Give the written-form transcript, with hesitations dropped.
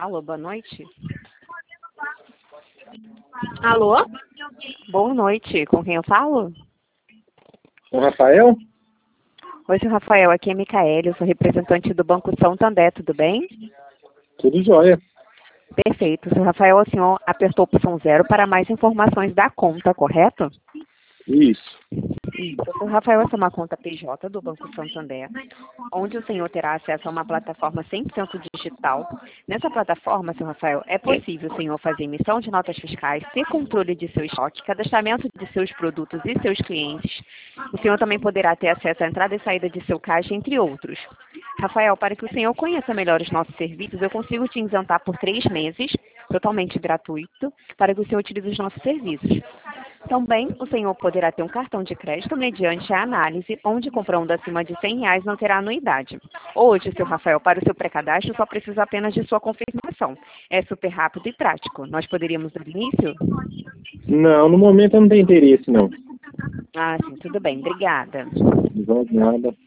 Alô, boa noite. Alô? Boa noite, com quem eu falo? O Rafael? Oi, seu Rafael, aqui é Micaele, eu sou representante do Banco Santander, tudo bem? Tudo jóia. Perfeito, seu Rafael, o senhor apertou a opção 0 para mais informações da conta, correto? Isso. Isso, seu Rafael, essa é uma conta PJ do Banco Santander, onde o senhor terá acesso a uma plataforma 100% digital. Nessa plataforma, seu Rafael, é possível o senhor fazer emissão de notas fiscais, ter controle de seu estoque, cadastramento de seus produtos e seus clientes. O senhor também poderá ter acesso à entrada e saída de seu caixa, entre outros. Rafael, para que o senhor conheça melhor os nossos serviços, eu consigo te isentar por 3 meses, totalmente gratuito, para que o senhor utilize os nossos serviços. Também, o senhor poderá ter um cartão de crédito mediante a análise, onde comprando acima de R$ 100 não terá anuidade. Hoje, seu Rafael, para o seu pré-cadastro, só precisa apenas de sua confirmação. É super rápido e prático. Nós poderíamos dar início? Não, no momento eu não tenho interesse, não. Ah, sim, tudo bem. Obrigada. Não vou nada.